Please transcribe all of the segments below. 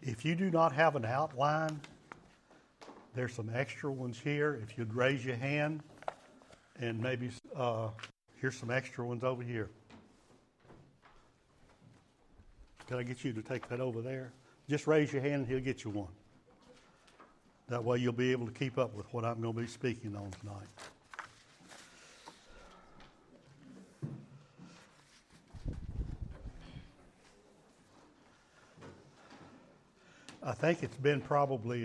If you do not have an outline, there's some extra ones here. If you'd raise your hand, and maybe here's some extra ones over here. Can I get you to take that over there? Just raise your hand and he'll get you one. That way you'll be able to keep up with what I'm going to be speaking on tonight. I think it's been probably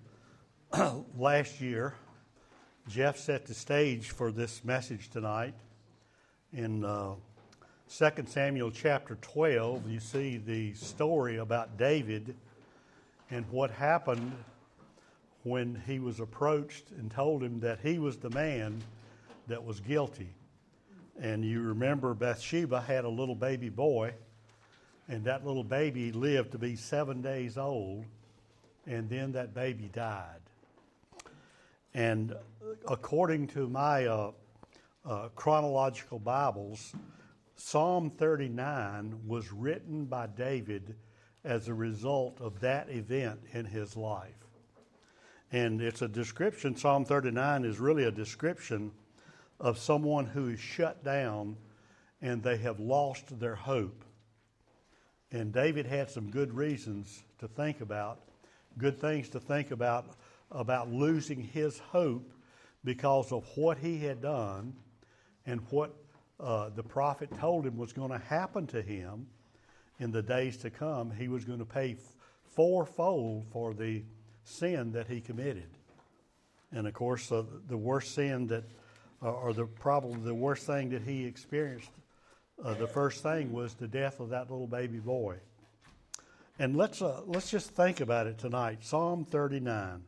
last year, Jeff set the stage for this message tonight. In 2 Samuel chapter 12, you see the story about David and what happened when he was approached and told him that he was the man that was guilty. And you remember Bathsheba had a little baby boy, and that little baby lived to be 7 days old, and then that baby died. And according to my chronological Bibles, Psalm 39 was written by David as a result of that event in his life. And it's a description, Psalm 39 is really a description of someone who is shut down and they have lost their hope. And David had some good reasons to think about, good things to think about losing his hope because of what he had done and what the prophet told him was going to happen to him in the days to come. He was going to pay fourfold for the sin that he committed. And of course, the worst sin that, or the worst thing that he experienced, the first thing was the death of that little baby boy. And let's just think about it tonight. Psalm 39.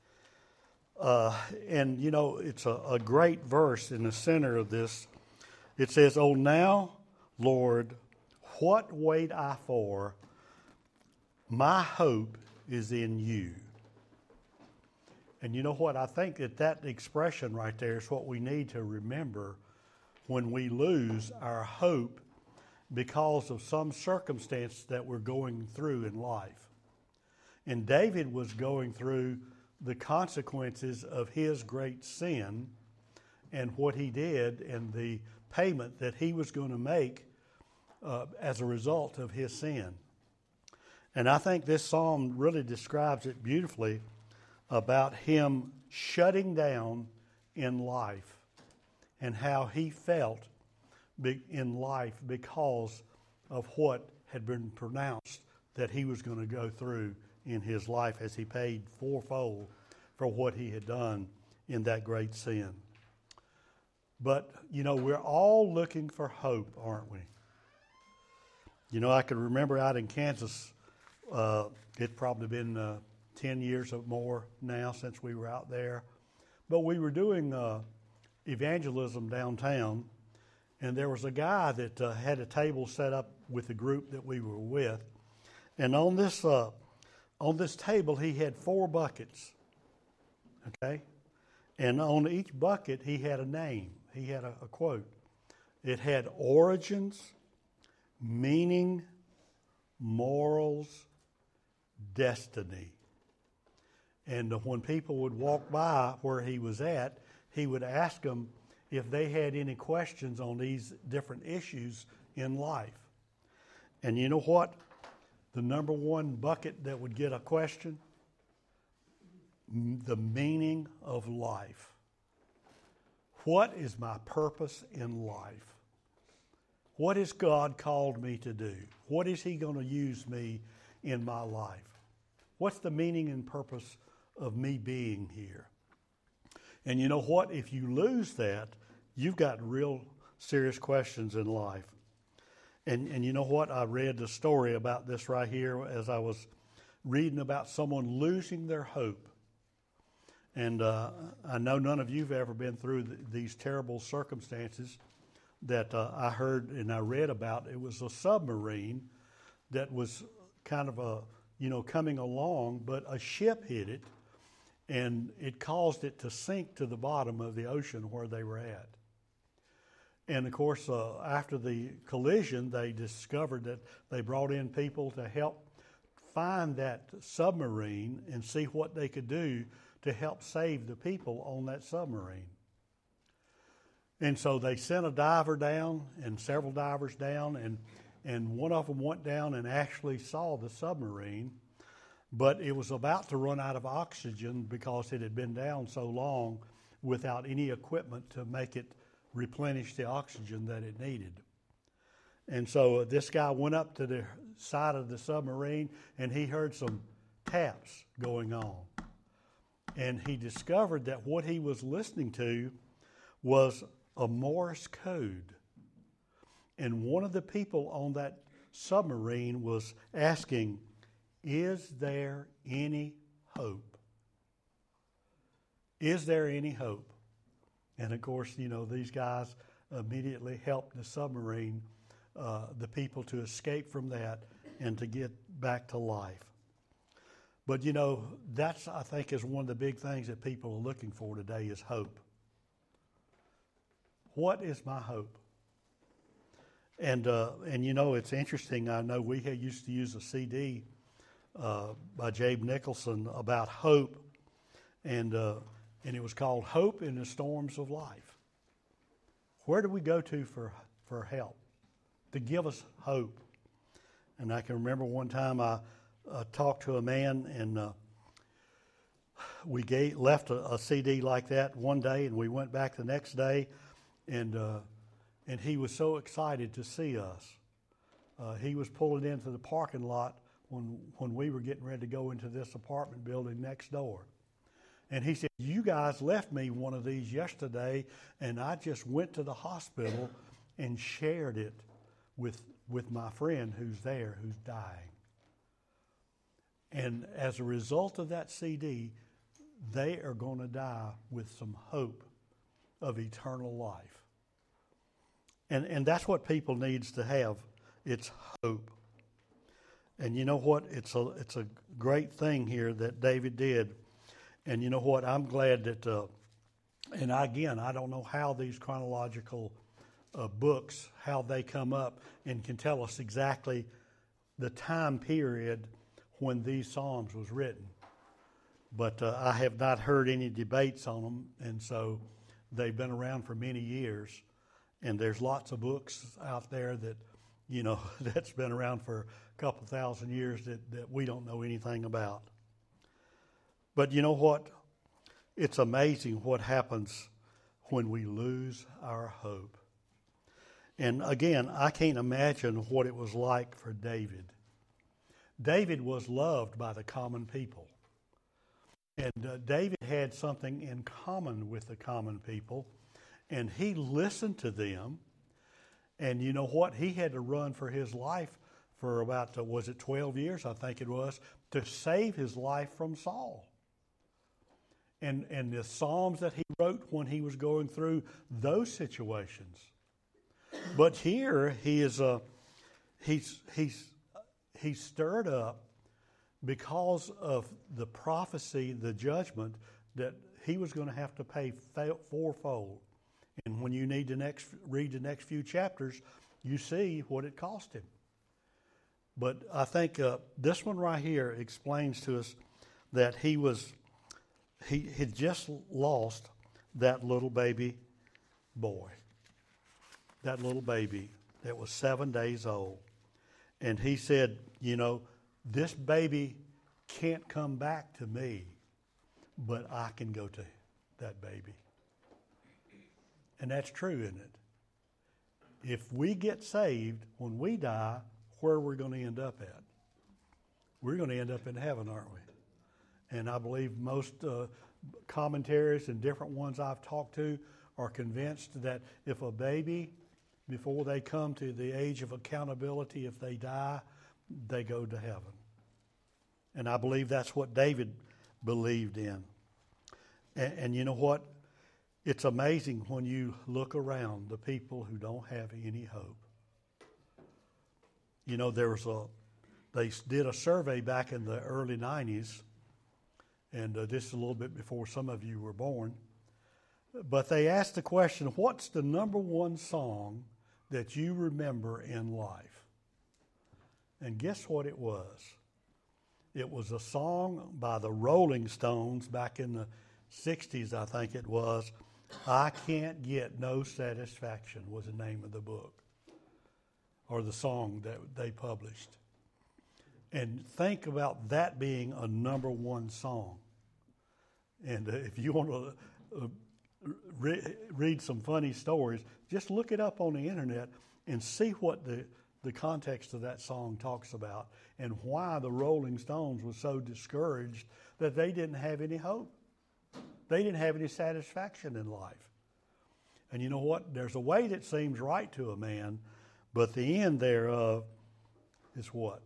And you know, it's a great verse in the center of this. It says, "O now, Lord, what wait I for? My hope is in you." And you know what? I think that expression right there is what we need to remember when we lose our hope because of some circumstance that we're going through in life. And David was going through the consequences of his great sin and what he did and the payment that he was going to make as a result of his sin. And I think this psalm really describes it beautifully about him shutting down in life and how he felt in life because of what had been pronounced that he was going to go through in his life as he paid fourfold for what he had done in that great sin. But, you know, we're all looking for hope, aren't we? You know, I can remember out in Kansas, it's probably been 10 years or more now since we were out there. But we were doing evangelism downtown, and there was a guy that had a table set up with the group that we were with. And on this table, he had 4 buckets, okay? And on each bucket, he had a name. He had a quote. It had origins, meaning, morals, destiny. And when people would walk by where he was at, he would ask them if they had any questions on these different issues in life. And you know what? The number one bucket that would get a question? The meaning of life. What is my purpose in life? What has God called me to do? What is He going to use me in my life? What's the meaning and purpose of me being here? And you know what? If you lose that, you've got real serious questions in life. And you know what? I read the story about this right here as I was reading about someone losing their hope. And I know none of you have ever been through these terrible circumstances that I heard and I read about. It was a submarine that was kind of coming along, but a ship hit it, and it caused it to sink to the bottom of the ocean where they were at. And of course, after the collision, they discovered that they brought in people to help find that submarine and see what they could do to help save the people on that submarine. And so they sent a diver down and several divers down, and one of them went down and actually saw the submarine, but it was about to run out of oxygen because it had been down so long without any equipment to make it replenish the oxygen that it needed. And so this guy went up to the side of the submarine, and he heard some taps going on. And he discovered that what he was listening to was a Morse code. And one of the people on that submarine was asking, "Is there any hope? Is there any hope?" And of course, these guys immediately helped the submarine, the people, to escape from that and to get back to life. But that's, I think, is one of the big things that people are looking for today is hope. What is my hope? And it's interesting. I know we used to use a CD by Jabe Nicholson about hope, and it was called "Hope in the Storms of Life." Where do we go to for help, to give us hope? And I can remember one time I talked to a man, and we left a CD like that one day, and we went back the next day, and he was so excited to see us. He was pulling into the parking lot when we were getting ready to go into this apartment building next door. And he said, "You guys left me one of these yesterday, and I just went to the hospital and shared it with my friend who's there, who's dying." And as a result of that CD, they are going to die with some hope of eternal life. And that's what people needs to have. It's hope. And you know what? It's a great thing here that David did. And you know what? I'm glad that, and again, I don't know how these chronological books, how they come up and can tell us exactly the time period when these Psalms was written. But I have not heard any debates on them, and so they've been around for many years. And there's lots of books out there that, that's been around for a couple thousand years that we don't know anything about. But you know what? It's amazing what happens when we lose our hope. And again, I can't imagine what it was like for David. David was loved by the common people. And David had something in common with the common people. And he listened to them. And you know what? He had to run for his life for about, 12 years, I think it was, to save his life from Saul. And the Psalms that he wrote when he was going through those situations. But here he is he's stirred up because of the prophecy, the judgment that he was going to have to pay fourfold. And when you need to read the next few chapters, you see what it cost him. But I think this one right here explains to us that he had just lost that little baby boy, that little baby that was 7 days old. And he said, this baby can't come back to me, but I can go to that baby. And that's true, isn't it? If we get saved, when we die, where are we going to end up at? We're going to end up in heaven, aren't we? And I believe most commentaries and different ones I've talked to are convinced that if a baby, before they come to the age of accountability, if they die, they go to heaven. And I believe that's what David believed in. And you know what? It's amazing when you look around the people who don't have any hope. They did a survey back in the early 90s, and this is a little bit before some of you were born. But they asked the question, what's the number one song that you remember in life? And guess what it was? It was a song by the Rolling Stones back in the 60s, I think it was. I Can't Get No Satisfaction was the name of the book, or the song that they published. And think about that being a number one song. And if you want to read some funny stories, just look it up on the internet and see what the context of that song talks about and why the Rolling Stones were so discouraged that they didn't have any hope. They didn't have any satisfaction in life. And you know what? There's a way that seems right to a man, but the end thereof is what?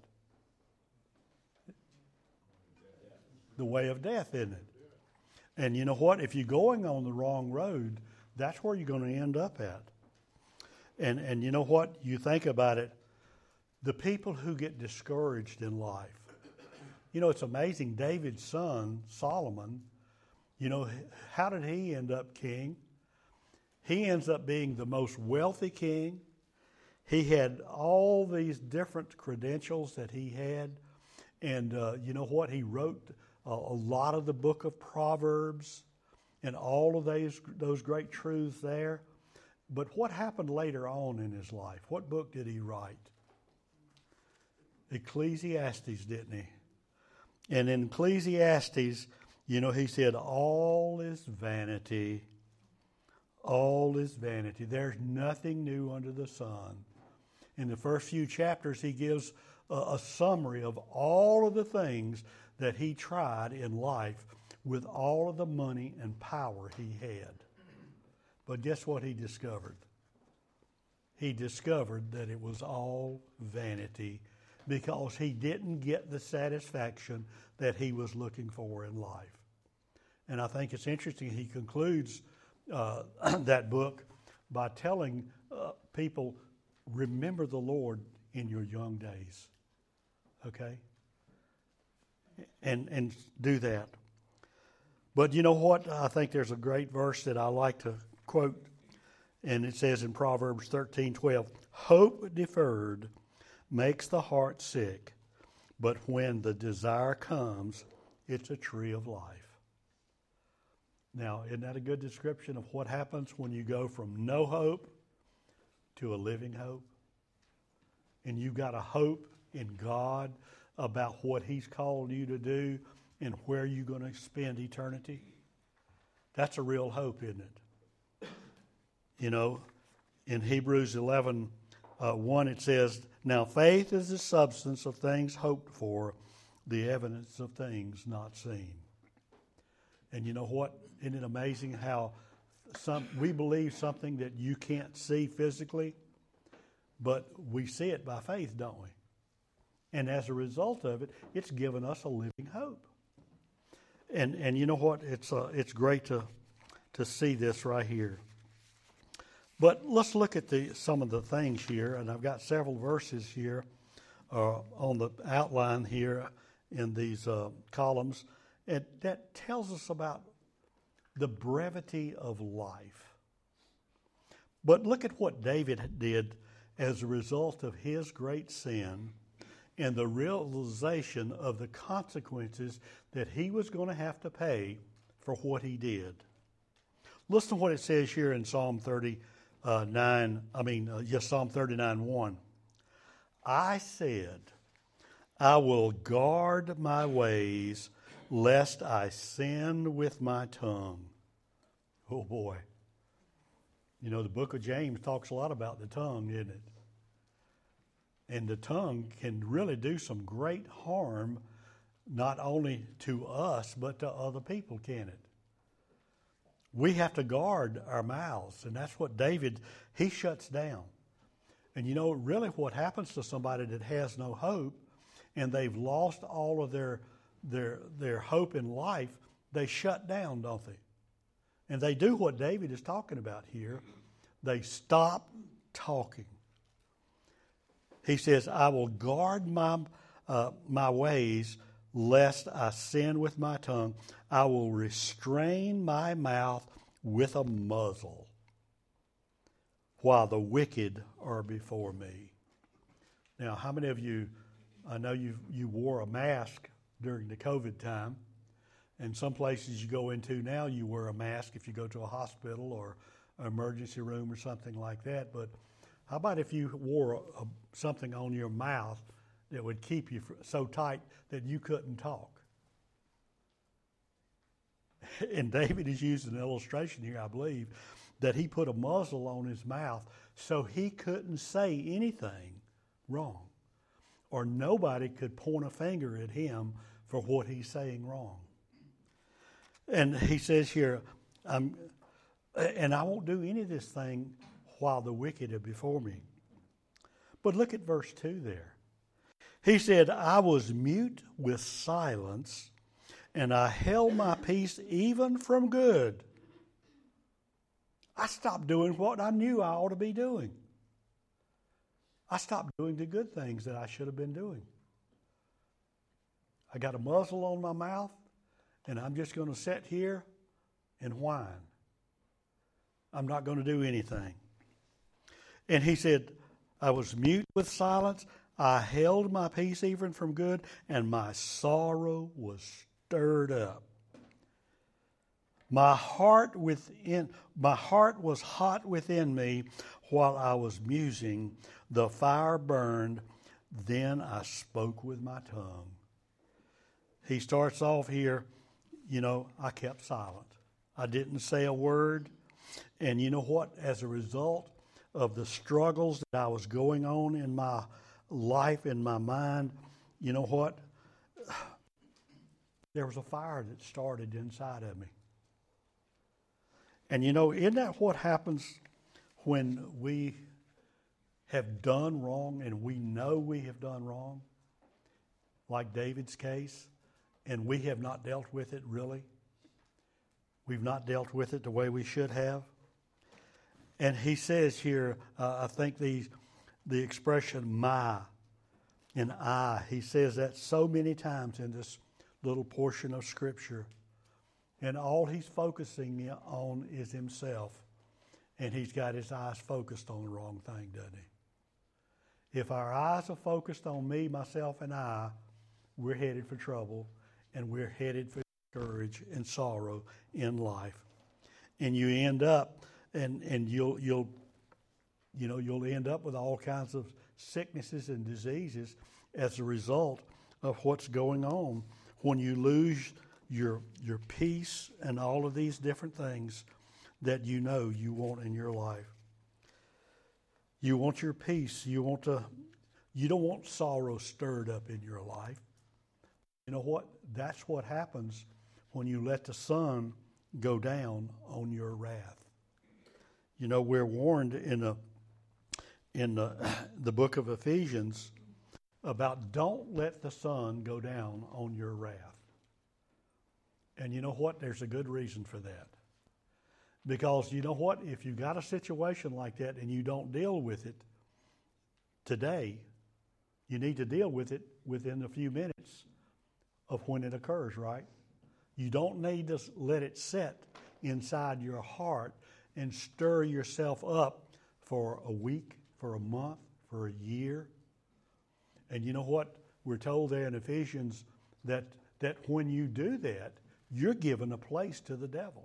The way of death, isn't it? And you know what? If you're going on the wrong road, that's where you're going to end up at. And you know what? You think about it, the people who get discouraged in life. You know, it's amazing. David's son, Solomon, you know, how did he end up king? He ends up being the most wealthy king. He had all these different credentials that he had. And you know what? He wrote a lot of the book of Proverbs and all of those great truths there. But what happened later on in his life? What book did he write? Ecclesiastes, didn't he? And in Ecclesiastes, you know, he said, all is vanity. All is vanity. There's nothing new under the sun. In the first few chapters, he gives a summary of all of the things that he tried in life with all of the money and power he had. But guess what he discovered? He discovered that it was all vanity because he didn't get the satisfaction that he was looking for in life. And I think it's interesting, he concludes that book by telling people, remember the Lord in your young days. Okay? And do that. But you know what? I think there's a great verse that I like to quote, and it says in Proverbs 13:12, hope deferred makes the heart sick, but when the desire comes, it's a tree of life. Now, isn't that a good description of what happens when you go from no hope to a living hope? And you've got a hope in God about what He's called you to do and where you're going to spend eternity. That's a real hope, isn't it? You know, in Hebrews 11:1 it says, now faith is the substance of things hoped for, the evidence of things not seen. And you know what? Isn't it amazing how we believe something that you can't see physically, but we see it by faith, don't we? And as a result of it, it's given us a living hope. And you know what? It's great to see this right here. But let's look at some of the things here, and I've got several verses here on the outline here in these columns, and that tells us about the brevity of life. But look at what David did as a result of his great sin and the realization of the consequences that he was going to have to pay for what he did. Listen to what it says here in Psalm 39:1. I said, I will guard my ways, lest I sin with my tongue. Oh boy. You know, the book of James talks a lot about the tongue, isn't it? And the tongue can really do some great harm, not only to us, but to other people, can it? We have to guard our mouths, and that's what David, he shuts down. And you know, really what happens to somebody that has no hope, and they've lost all of their hope in life, they shut down, don't they? And they do what David is talking about here. They stop talking. He says, I will guard my ways, lest I sin with my tongue. I will restrain my mouth with a muzzle, while the wicked are before me. Now, how many of you, I know you wore a mask during the COVID time. And some places you go into now, you wear a mask if you go to a hospital or an emergency room or something like that. But how about if you wore something on your mouth that would keep you so tight that you couldn't talk? And David is using an illustration here, I believe, that he put a muzzle on his mouth so he couldn't say anything wrong, or nobody could point a finger at him for what he's saying wrong. And he says here, and I won't do any of this thing while the wicked are before me. But look at verse 2 there. He said, I was mute with silence, and I held my peace even from good. I stopped doing what I knew I ought to be doing. I stopped doing the good things that I should have been doing. I got a muzzle on my mouth, and I'm just going to sit here and whine. I'm not going to do anything. And he said, I was mute with silence. I held my peace even from good, and my sorrow was stirred up. My heart was hot within me while I was musing. The fire burned. Then I spoke with my tongue. He starts off here, I kept silent. I didn't say a word. And you know what? As a result of the struggles that I was going on in my life, in my mind, you know what? There was a fire that started inside of me. And isn't that what happens when we have done wrong and we know we have done wrong? Like David's case, and we have not dealt with it really. We've not dealt with it the way we should have. And he says here, I think the expression my and I, he says that so many times in this little portion of Scripture. And all he's focusing on is himself. And he's got his eyes focused on the wrong thing, doesn't he? If our eyes are focused on me, myself, and I, we're headed for trouble, and we're headed for courage and sorrow in life. And you end up, and you'll end up with all kinds of sicknesses and diseases as a result of what's going on when you lose your peace and all of these different things that you want in your life. You want your peace. You don't want sorrow stirred up in your life. You know what? That's what happens when you let the sun go down on your wrath. We're warned in the book of Ephesians about don't let the sun go down on your wrath. And you know what? There's a good reason for that. Because you know what? If you got a situation like that and you don't deal with it today, you need to deal with it within a few minutes of when it occurs, right? You don't need to let it set inside your heart and stir yourself up for a week, for a month, for a year. And you know what? We're told there in Ephesians that when you do that, you're giving a place to the devil.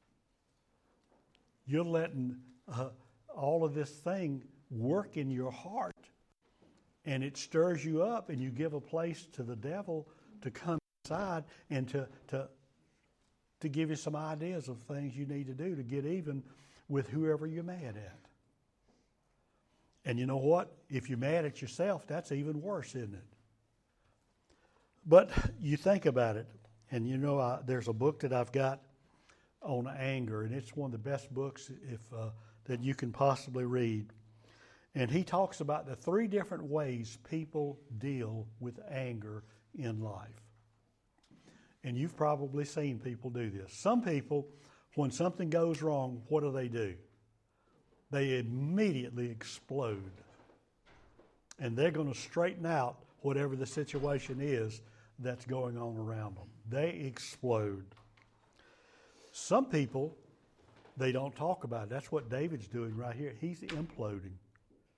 You're letting all of this thing work in your heart, and it stirs you up, and you give a place to the devil to come inside and to give you some ideas of things you need to do to get even with whoever you're mad at. And you know what? If you're mad at yourself, that's even worse, isn't it? But you think about it, and there's a book that I've got on anger, and it's one of the best books that you can possibly read. And he talks about the 3 different ways people deal with anger in life. And you've probably seen people do this. Some people, when something goes wrong, what do? They immediately explode. And they're going to straighten out whatever the situation is that's going on around them. They explode. Some people, they don't talk about it. That's what David's doing right here. He's imploding.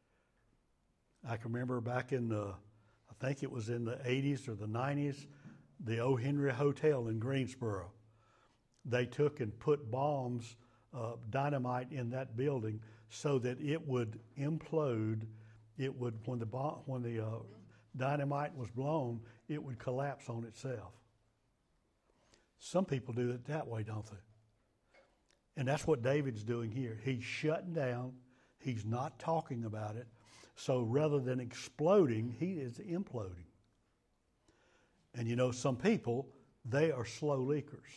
I can remember back in I think it was in the 80s or the 90s, the O. Henry Hotel in Greensboro. They took and put bombs, dynamite in that building so that it would implode. It would, when the dynamite was blown, it would collapse on itself. Some people do it that way, don't they? And that's what David's doing here. He's shutting down. He's not talking about it. So rather than exploding, he is imploding. And you know, some people, they are slow leakers.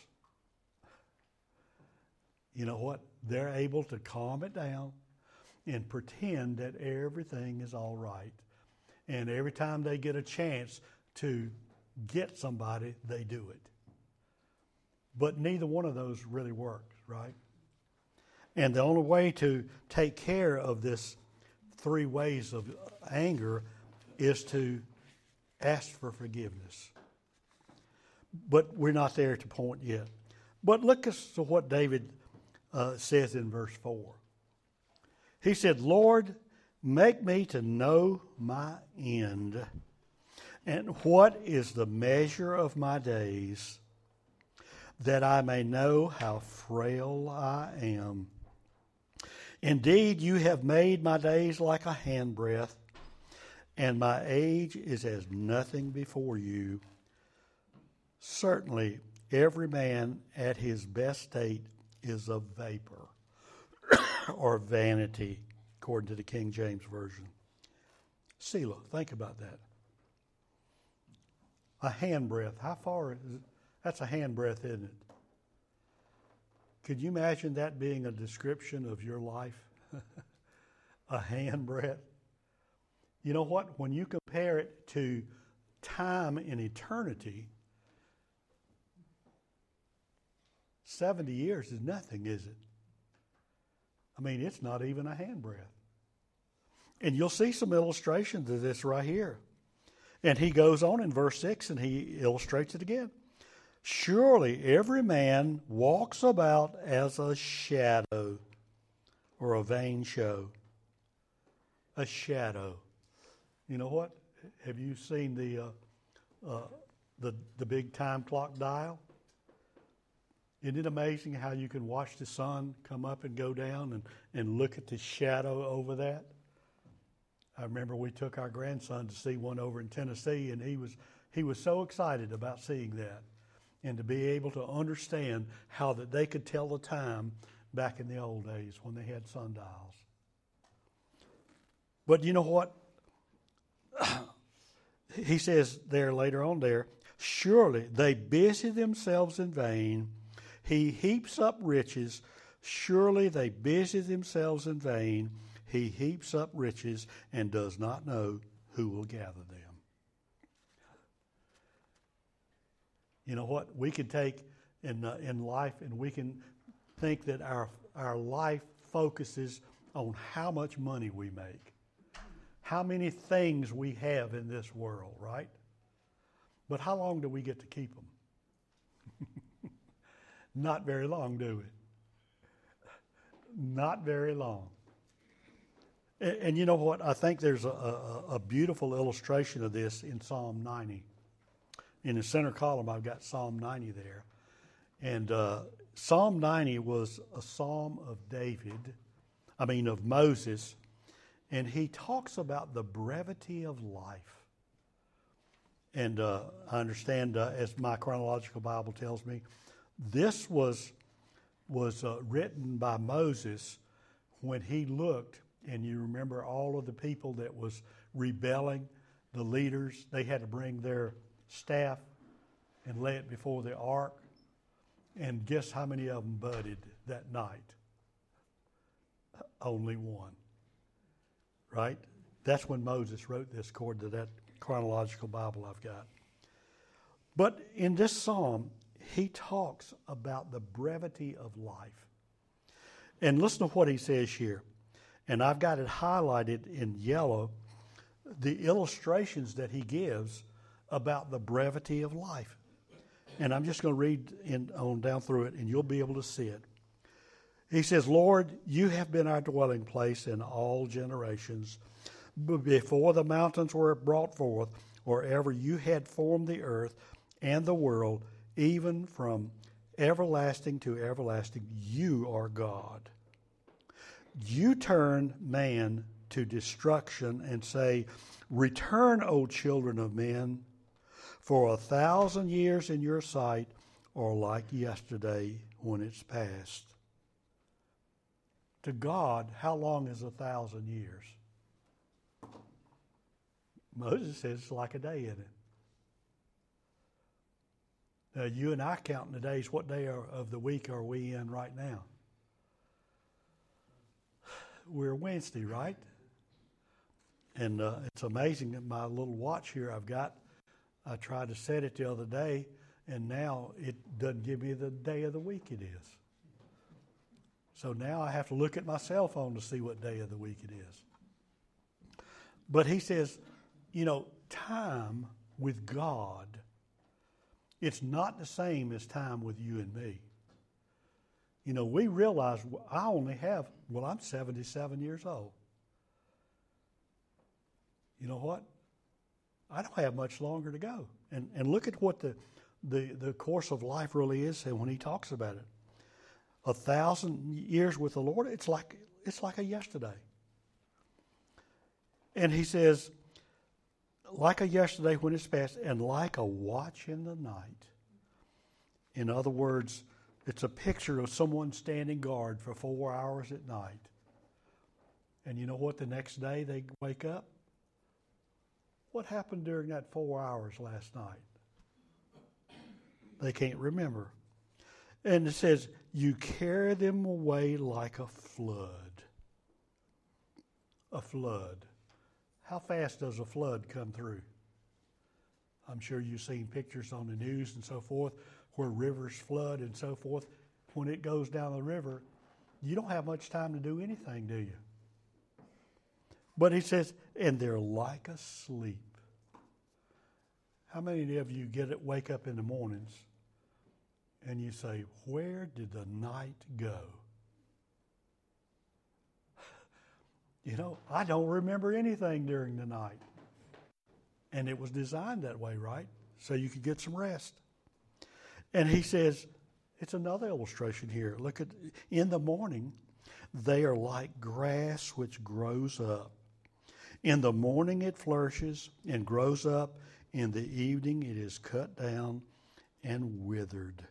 You know what? They're able to calm it down and pretend that everything is all right. And every time they get a chance to get somebody, they do it. But neither one of those really works, right? And the only way to take care of this 3 ways of anger is to ask for forgiveness. But we're not there at the point yet. But look at what David says in verse 4. He said, Lord, make me to know my end, and what is the measure of my days, that I may know how frail I am. Indeed, you have made my days like a handbreadth, and my age is as nothing before you. Certainly, every man at his best state is a vapor or vanity, according to the King James Version. Selah, think about that. A handbreadth. How far is it? That's a handbreadth, isn't it? Could you imagine that being a description of your life? A handbreadth. You know what? When you compare it to time in eternity, 70 years is nothing, is it? I mean, it's not even a handbreadth. And you'll see some illustrations of this right here. And he goes on in verse 6 and he illustrates it again. Surely every man walks about as a shadow or a vain show. A shadow. You know what? Have you seen the big time clock dial? Isn't it amazing how you can watch the sun come up and go down and look at the shadow over that? I remember we took our grandson to see one over in Tennessee, and he was so excited about seeing that and to be able to understand how that they could tell the time back in the old days when they had sundials. But you know what? He says there later on there, surely they busy themselves in vain. He heaps up riches. Surely they busy themselves in vain. He heaps up riches and does not know who will gather them. You know what? We can take in life and we can think that our life focuses on how much money we make, how many things we have in this world, right? But how long do we get to keep them? Not very long, do we? Not very long. And you know what? I think there's a beautiful illustration of this in Psalm 90. In the center column, I've got Psalm 90 there. And Psalm 90 was a psalm of of Moses. And he talks about the brevity of life. And I understand, as my chronological Bible tells me, this was written by Moses when he looked, and you remember all of the people that was rebelling, the leaders, they had to bring their staff and lay it before the ark. And guess how many of them budded that night? Only one. Right? That's when Moses wrote this according to that chronological Bible I've got. But in this psalm, he talks about the brevity of life. And listen to what he says here. And I've got it highlighted in yellow, the illustrations that he gives about the brevity of life. And I'm just going to read on down through it, and you'll be able to see it. He says, Lord, you have been our dwelling place in all generations. Before the mountains were brought forth, or ever you had formed the earth, and the world, even from everlasting to everlasting. You are God. You turn man to destruction and say, return, O children of men, for 1,000 years in your sight are like yesterday when it's past. To God, how long is 1,000 years? Moses says it's like a day in it. Now, you and I counting the days. What day of the week are we in right now? We're Wednesday, right? And it's amazing that my little watch here I've got, I tried to set it the other day, and now it doesn't give me the day of the week it is. So now I have to look at my cell phone to see what day of the week it is. But he says, time with God, it's not the same as time with you and me. We realize I only have, I'm 77 years old. You know what? I don't have much longer to go. And look at what the course of life really is, and when he talks about it. 1,000 years with the Lord, it's like a yesterday. And he says, like a yesterday when it's past, and like a watch in the night. In other words, it's a picture of someone standing guard for 4 hours at night. And you know what? The next day they wake up. What happened during that 4 hours last night? They can't remember. And it says, you carry them away like a flood. A flood. How fast does a flood come through? I'm sure you've seen pictures on the news and so forth where rivers flood and so forth. When it goes down the river, you don't have much time to do anything, do you? But he says, and they're like asleep. How many of you wake up in the mornings and you say, where did the night go? I don't remember anything during the night. And it was designed that way, right? So you could get some rest. And he says, it's another illustration here. Look at, in the morning, they are like grass which grows up. In the morning it flourishes and grows up. In the evening it is cut down and withered.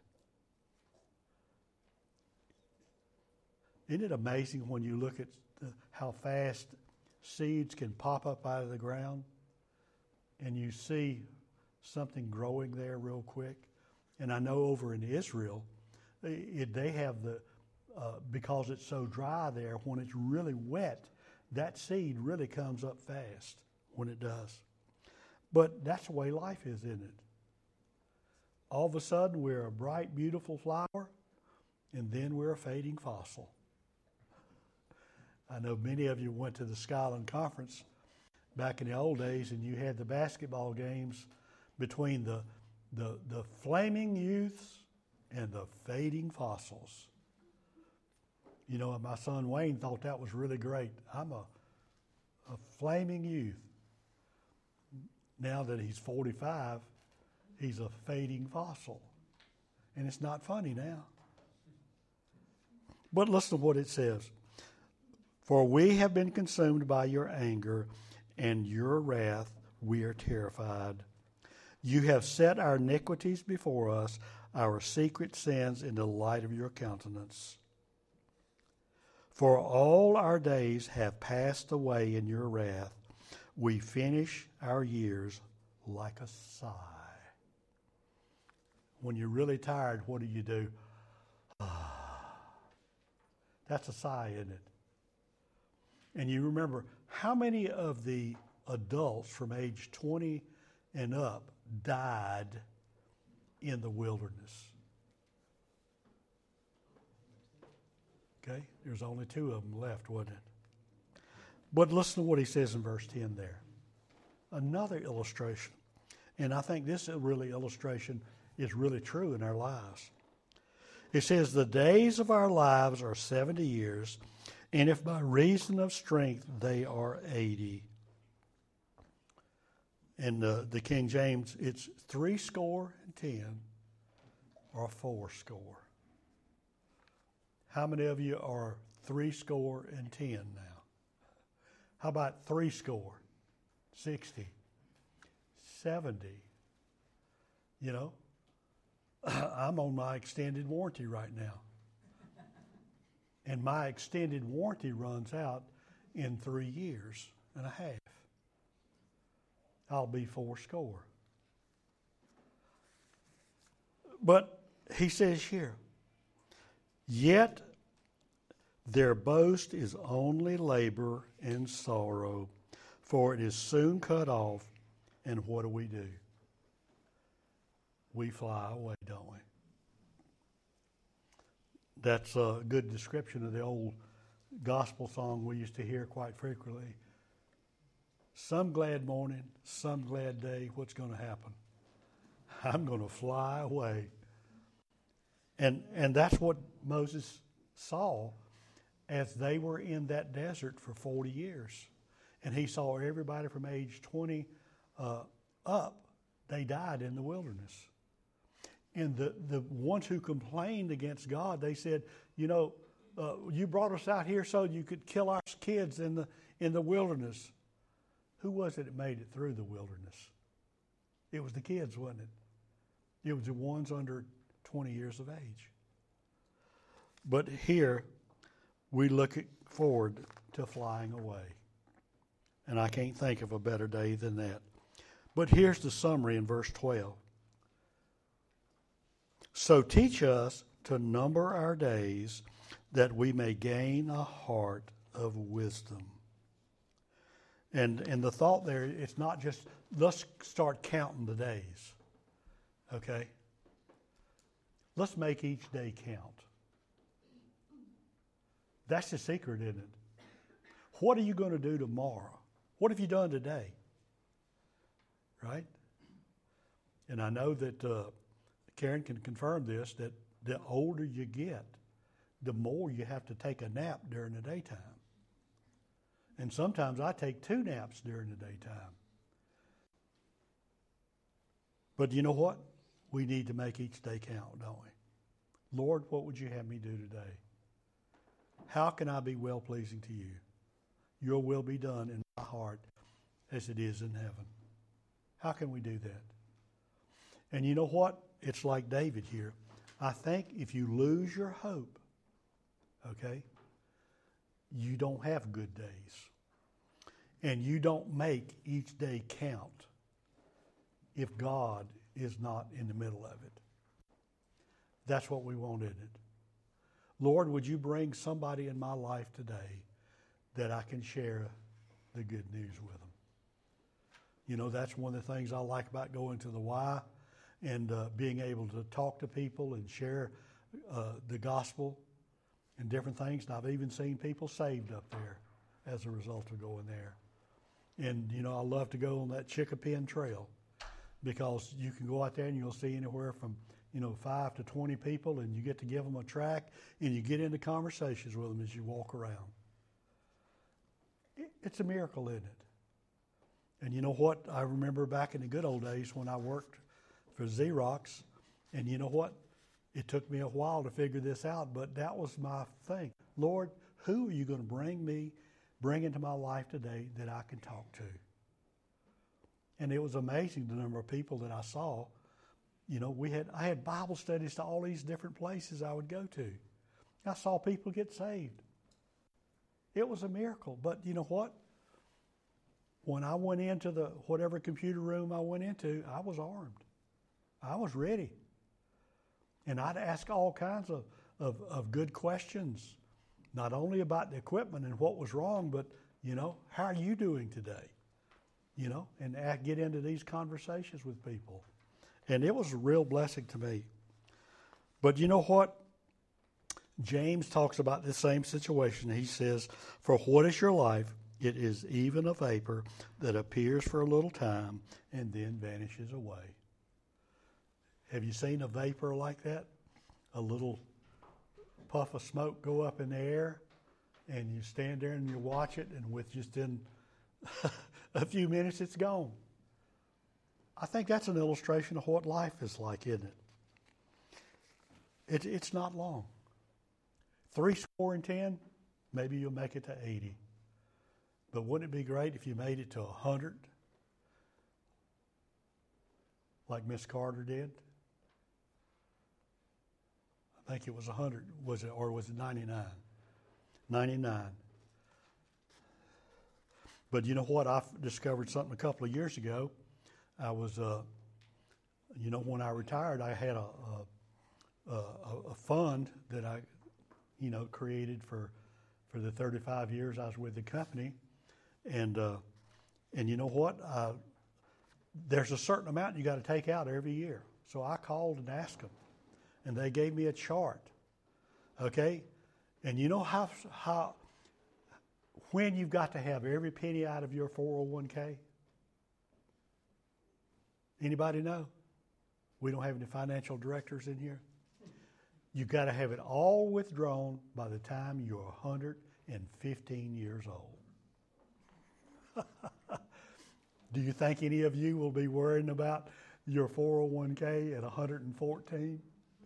Isn't it amazing when you look at how fast seeds can pop up out of the ground and you see something growing there real quick? And I know over in Israel, they have because it's so dry there, when it's really wet, that seed really comes up fast when it does. But that's the way life is, isn't it? All of a sudden, we're a bright, beautiful flower, and then we're a fading fossil. I know many of you went to the Skyland Conference back in the old days, and you had the basketball games between the flaming youths and the fading fossils. My son Wayne thought that was really great. I'm a flaming youth. Now that he's 45, he's a fading fossil. And it's not funny now. But listen to what it says. For we have been consumed by your anger, and your wrath we are terrified. You have set our iniquities before us, our secret sins in the light of your countenance. For all our days have passed away in your wrath. We finish our years like a sigh. When you're really tired, what do? That's a sigh, isn't it? And you remember, how many of the adults from age 20 and up died in the wilderness? Okay, there's only 2 of them left, wasn't it? But listen to what he says in verse 10 there. Another illustration. And I think this illustration is really true in our lives. It says, the days of our lives are 70 years, and if by reason of strength they are 80. In the King James, it's 70 or 80. How many of you are 70 now? How about 60, 60, 70? You know, I'm on my extended warranty right now. And my extended warranty runs out in 3 years and a half. I'll be 80. But he says here, yet their boast is only labor and sorrow, for it is soon cut off. And what do? We fly away, don't we? That's a good description of the old gospel song we used to hear quite frequently. Some glad morning, some glad day, what's going to happen? I'm going to fly away. And that's what Moses saw as they were in that desert for 40 years. And he saw everybody from age 20 up, they died in the wilderness. And the ones who complained against God, they said, you brought us out here so you could kill our kids in the wilderness. Who was it that made it through the wilderness? It was the kids, wasn't it? It was the ones under 20 years of age. But here, we look forward to flying away. And I can't think of a better day than that. But here's the summary in verse 12. So teach us to number our days that we may gain a heart of wisdom. And the thought there, it's not just, let's start counting the days. Okay? Let's make each day count. That's the secret, isn't it? What are you going to do tomorrow? What have you done today? Right? And I know that Karen can confirm this, that the older you get, the more you have to take a nap during the daytime. And sometimes I take 2 naps during the daytime. But you know what? We need to make each day count, don't we? Lord, what would you have me do today? How can I be well-pleasing to you? Your will be done in my heart as it is in heaven. How can we do that? And you know what? It's like David here. I think if you lose your hope, okay, you don't have good days. And you don't make each day count if God is not in the middle of it. That's what we want, isn't it? Lord, would you bring somebody in my life today that I can share the good news with them? You know, that's one of the things I like about going to the Y and being able to talk to people and share the gospel and different things. And I've even seen people saved up there as a result of going there. And, you know, I love to go on that Chickapin Trail because you can go out there and you'll see anywhere from, 5 to 20 people, and you get to give them a tract and you get into conversations with them as you walk around. It's a miracle, isn't it? And you know what? I remember back in the good old days when I worked for Xerox, and you know what? It took me a while to figure this out, but that was my thing. Lord, who are you going to bring into my life today that I can talk to? And it was amazing the number of people that I saw. I had Bible studies to all these different places I would go to. I saw people get saved. It was a miracle. But you know what? When I went into the whatever computer room I went into, I was armed. I was ready. And I'd ask all kinds of good questions, not only about the equipment and what was wrong, but, how are you doing today? And get into these conversations with people. And it was a real blessing to me. But you know what? James talks about the same situation. He says, for what is your life? It is even a vapor that appears for a little time and then vanishes away. Have you seen a vapor like that? A little puff of smoke go up in the air, and you stand there and you watch it, and with just in a few minutes, it's gone. I think that's an illustration of what life is like, isn't it? It's not long. 70, maybe you'll make it to 80. But wouldn't it be great if you made it to 100, like Miss Carter did? I think it was 100, was it, or was it 99? 99. But you know what? I discovered something a couple of years ago. I was, when I retired, I had a fund that I, created for the 35 years I was with the company, and you know what? There's a certain amount you got to take out every year. So I called and asked them, and they gave me a chart. Okay, and you know how when you've got to have every penny out of your 401k? Anybody know? We don't have any financial directors in here. You've got to have it all withdrawn by the time you're 115 years old. Do you think any of you will be worrying about your 401k at 114?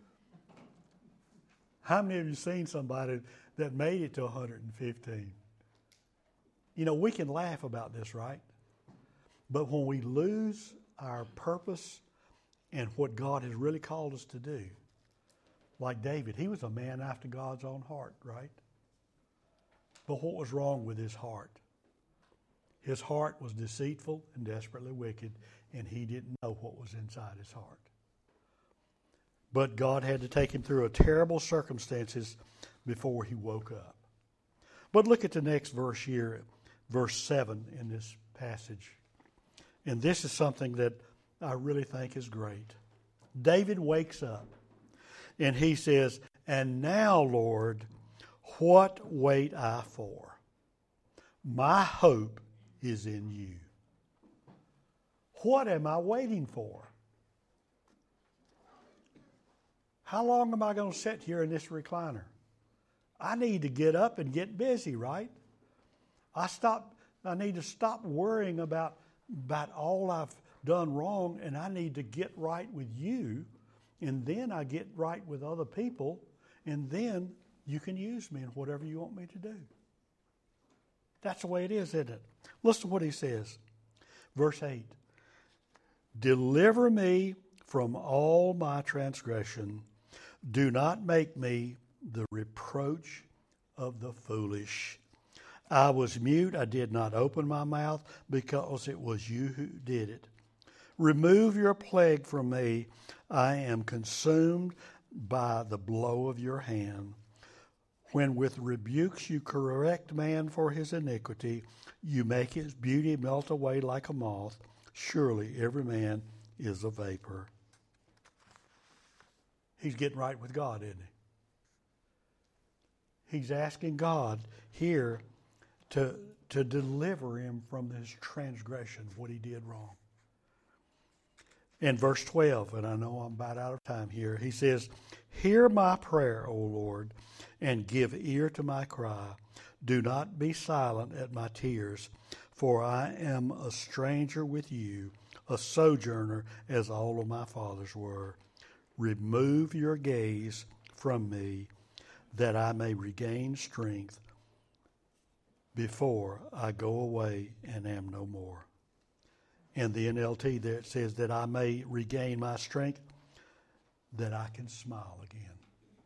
How many of you seen somebody that made it to 115? We can laugh about this, right? But when we lose our purpose and what God has really called us to do, like David, he was a man after God's own heart, right? But what was wrong with his heart? His heart was deceitful and desperately wicked, and he didn't know what was inside his heart. But God had to take him through a terrible circumstances before he woke up. But look at the next verse here, verse 7 in this passage. And this is something that I really think is great. David wakes up and he says, "And now, Lord, what wait I for? My hope is in you." What am I waiting for? How long am I going to sit here in this recliner? I need to get up and get busy, right? I need to stop worrying about all I've done wrong, and I need to get right with you, and then I get right with other people, and then you can use me in whatever you want me to do. That's the way it is, isn't it? Listen to what he says. Verse 8. "Deliver me from all my transgression. Do not make me the reproach of the foolish. I was mute, I did not open my mouth, because it was you who did it. Remove your plague from me. I am consumed by the blow of your hand. When with rebukes you correct man for his iniquity, you make his beauty melt away like a moth. Surely every man is a vapor." He's getting right with God, isn't he? He's asking God here to deliver him from his transgression, what he did wrong. In verse 12, and I know I'm about out of time here, he says, "Hear my prayer, O Lord, and give ear to my cry. Do not be silent at my tears, for I am a stranger with you, a sojourner as all of my fathers were. Remove your gaze from me, that I may regain strength before I go away and am no more." In the NLT there it says that I may regain my strength, that I can smile again.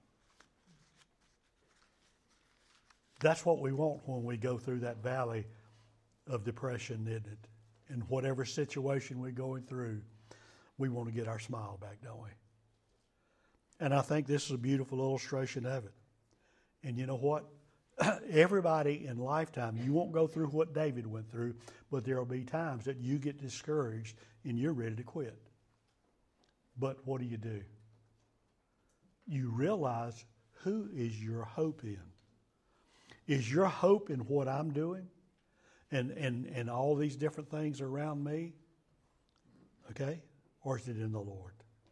That's what we want when we go through that valley of depression, isn't it? In whatever situation we're going through, we want to get our smile back, don't we? And I think this is a beautiful illustration of it. And you know what? Everybody in lifetime, you won't go through what David went through, but there will be times that you get discouraged and you're ready to quit. But what do? You realize, who is your hope in? Is your hope in what I'm doing and all these different things around me? Okay? Or is it in the Lord?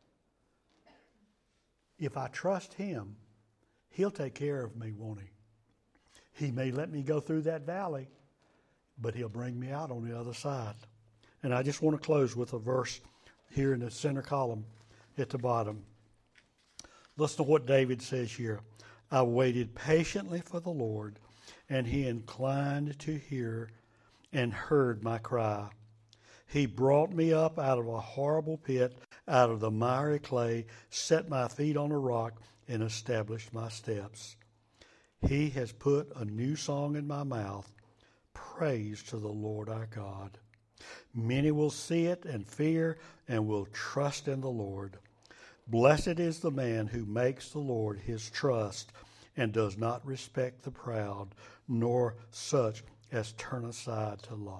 If I trust him, he'll take care of me, won't he? He may let me go through that valley, but he'll bring me out on the other side. And I just want to close with a verse here in the center column at the bottom. Listen to what David says here. I waited patiently for the Lord, and he inclined to hear and heard my cry. He brought me up out of a horrible pit, out of the miry clay, set my feet on a rock, and established my steps. He has put a new song in my mouth, praise to the Lord our God. Many will see it and fear and will trust in the Lord. Blessed is the man who makes the Lord his trust and does not respect the proud, nor such as turn aside to lies.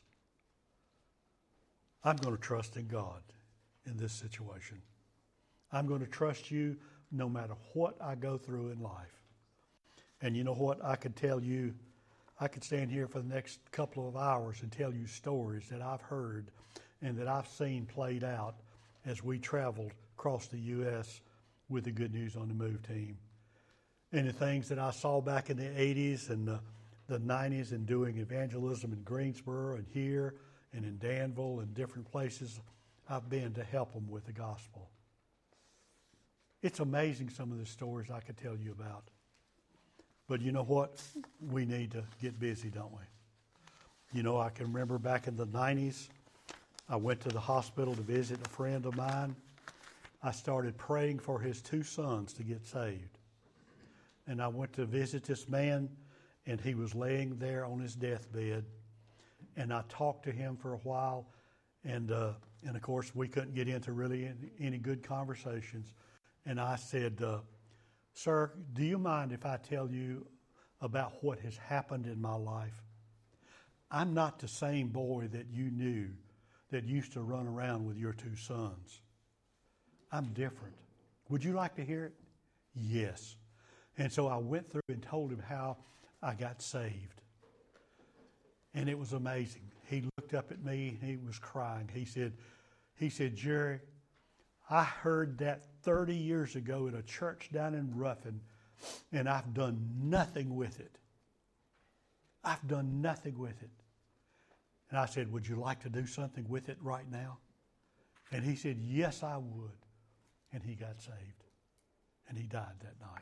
I'm going to trust in God in this situation. I'm going to trust you no matter what I go through in life. And you know what? I could tell you, I could stand here for the next couple of hours and tell you stories that I've heard and that I've seen played out as we traveled across the U.S. with the Good News on the Move team. And the things that I saw back in the 80s and the 90s and doing evangelism in Greensboro and here and in Danville and different places I've been to help them with the gospel. It's amazing some of the stories I could tell you about. But you know what? We need to get busy, don't we? You know, I can remember back in the 90s, I went to the hospital to visit a friend of mine. I started praying for his 2 sons to get saved. And I went to visit this man, and he was laying there on his deathbed. And I talked to him for a while, and of course, we couldn't get into really any good conversations. And I said, sir, do you mind if I tell you about what has happened in my life? I'm not the same boy that you knew that used to run around with your 2 sons. I'm different. Would you like to hear it? Yes. And so I went through and told him how I got saved. And it was amazing. He looked up at me and he was crying. He said, Jerry, I heard that 30 years ago at a church down in Ruffin, and I've done nothing with it. I've done nothing with it. And I said, would you like to do something with it right now? And he said, yes, I would. And he got saved. And he died that night.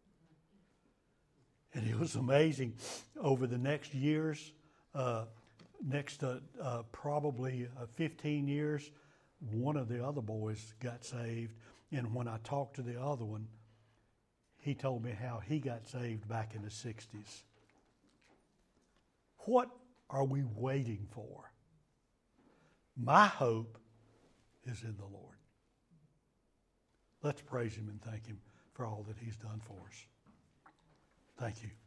And it was amazing. Over the next years, probably 15 years, one of the other boys got saved. And when I talked to the other one, he told me how he got saved back in the 60s. What are we waiting for? My hope is in the Lord. Let's praise him and thank him for all that he's done for us. Thank you.